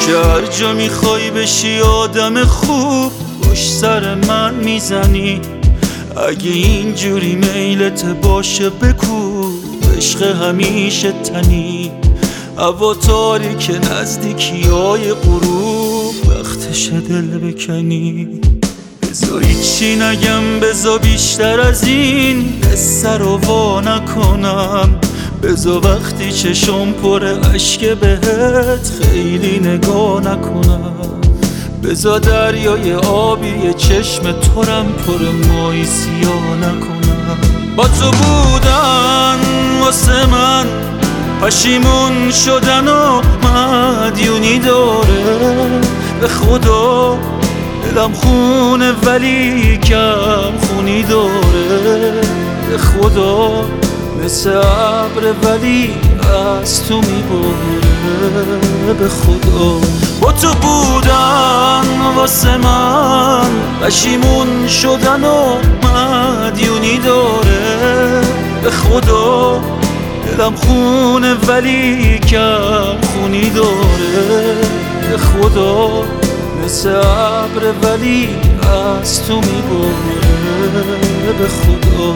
که هر جا میخوای بشی آدم خوب پشت سر من میزنی. اگه اینجوری میلت باشه بگو عشق همیشه تنی. هوا تاریک نزدیکی های غروب وقتشه دل بکنی. بزا هیچی نگم، بزا بیشتر از این قصه رو وا نکنم. بزا وقتی چشم پر اشک بهت خیلی نگاه نکنم. بزا دریای آبی چشم ترم پر مای سیاه نکنم. با تو بودن واسه من پشیمون شدن و مدیونی داره. به خدا دلم خونه ولی کم خونی داره. به خدا مثل ابر ولی از تو میباره. به خدا با تو بودن واسه من پشیمون شدن و مدیونی داره. به خدا دلم خونه ولی کم خونی داره. به خدا مثل ابر ولی از تو میباره. به خدا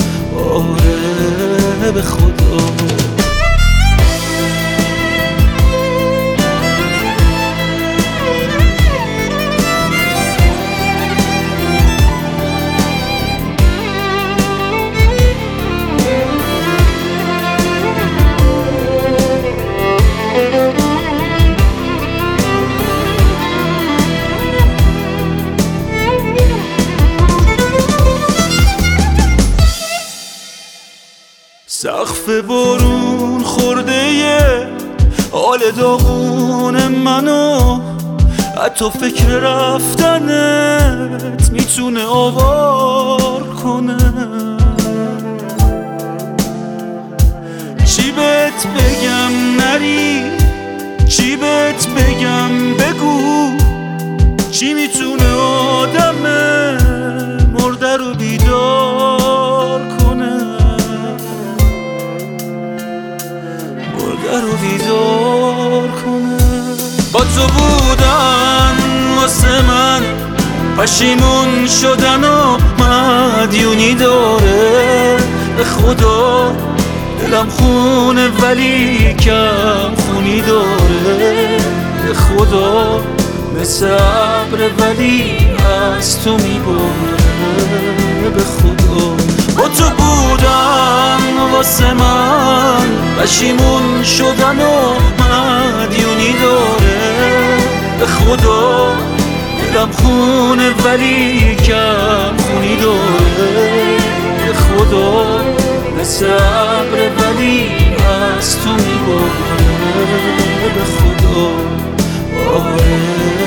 آره به خدا. سقف بارون خورده یه حال داغون منو، حتی فکر رفتنت میتونه آوار کنه. چی بهت بگم نری، چی بهت بگم بگو. چی میتونه آدم مرده رو بیدار کنه، رو بیدار کنه. با تو بودن واسه من پشیمون شدن و مدیونی داره. به خدا دلم خونه ولی کم خونی داره. به خدا مثل ابر ولی از تو میباره. به خدا با تو بودن واسه من پشیمون شدن و مدیونی داره. به خدا دلم خونه ولی کم خونی داره. به خدا مثل ابر ولی از تو میباره. به خدا آره